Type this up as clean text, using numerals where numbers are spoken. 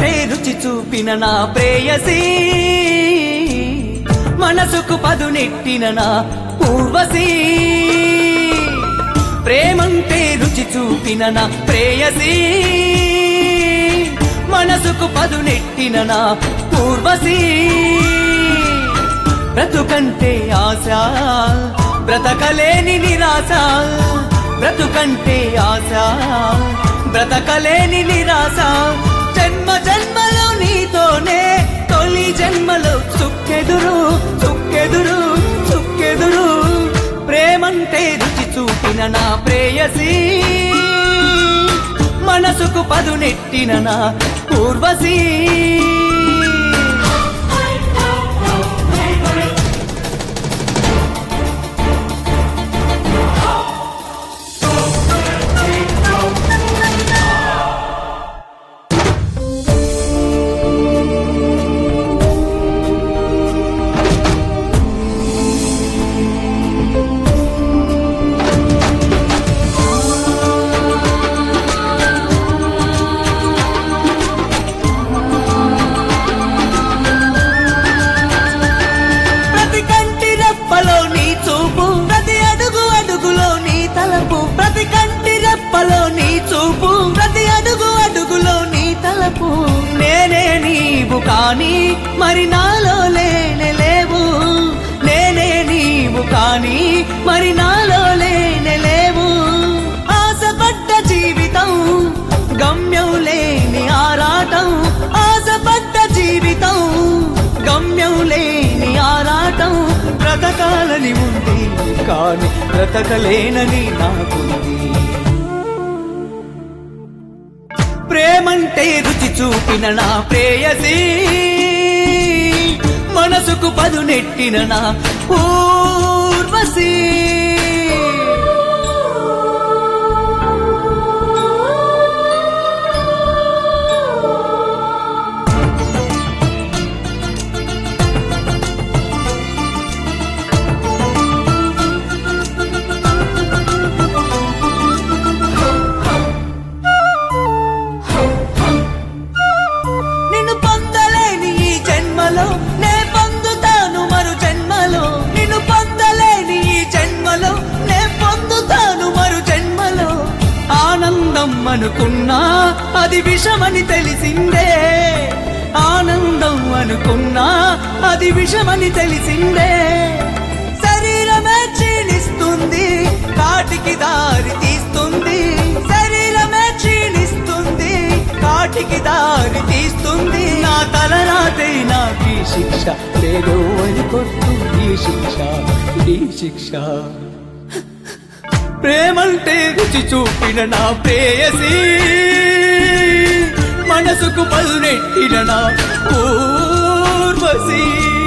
ప్రేమంటే రుచి చూపిన నా ప్రేయసి, మనసుకు పదునెట్టిన నా ఊర్వశి. ప్రేమంటే రుచి చూపిన నా ప్రేయసి, మనసుకు పదునెట్టిన నా ఊర్వశి. బ్రతుకంటే ఆశ బ్రతకలేని నిరాశ, బ్రతుకంటే ఆశ బ్రతకలేని నిరాశ. జన్మ జన్మలో నీతోనే తొలి జన్మలో సుక్కెదురు సుక్కెదురు సుక్కెదురు. ప్రేమంటే రుచి చూపిన నా ప్రేయసి, మనసుకు పదునెట్టిన నా ఊర్వశి. ప్రతి కంటి రెప్పలో నీ చూపు, ప్రతి అడుగు అడుగులో నీ తలపు. నేనే నీవు కానీ మరి నాలో లేవు, నేనే నీవు కానీ మరి నాలో లేవు. ఆశపడ్డ జీవితం గమ్యం లేని ఆరాటం, ఆశపడ్డ జీవితం గమ్యం లేని ఆరాటం. బ్రతకాలని ఉంది కాని బ్రతకలేనని నాకుంది. ప్రేమంటే రుచి చూపిన నా ప్రేయసి, మనసుకు పదునెట్టిన నా ఊర్వశి. నే పొందుతాను మరు జన్మలో, నిన్ను పొందలేని ఈ జన్మలో నే పొందుతాను మరు జన్మలో. ఆనందం అనుకున్నా అది విషమని తెలిసిందే, ఆనందం అనుకున్నా అది విషమని తెలిసిందే. శరీరమే క్షీణిస్తుంది కాటికి దారి తీస్తుంది, శరీరమే క్షీణిస్తుంది కాటికి దారి తీస్తుంది. నా తలరాతే నాకు ఈ శిక్ష లేదు అని కొడుతుంది శిక్ష, ఈ శిక్ష. ప్రేమంటే రుచి చూపిన నా ప్రేయసి, మనసుకు పదునెట్టిన నా ఊర్వశి.